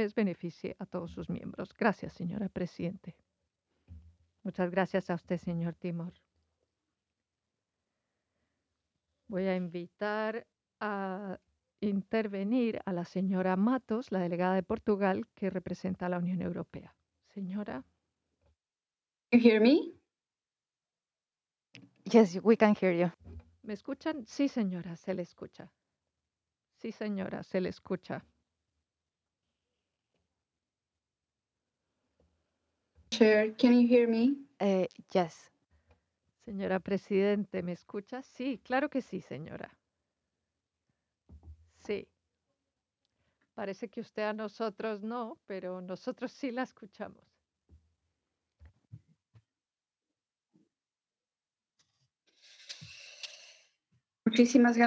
vez beneficie a todos sus miembros. Gracias, señora Presidente. Muchas gracias a usted, señor Timor. Voy a invitar a intervenir a la señora Matos, la delegada de Portugal, que representa a la Unión Europea. Señora. You hear me? Yes, we can hear you. ¿Me escuchan? Sí, señora, se le escucha. Sí, señora, se le escucha. Chair, can you hear me? Yes. Señora Presidente, ¿me escucha? Sí, claro que sí, señora. Sí. Parece que usted a nosotros no, pero nosotros sí la escuchamos. Muchísimas gracias.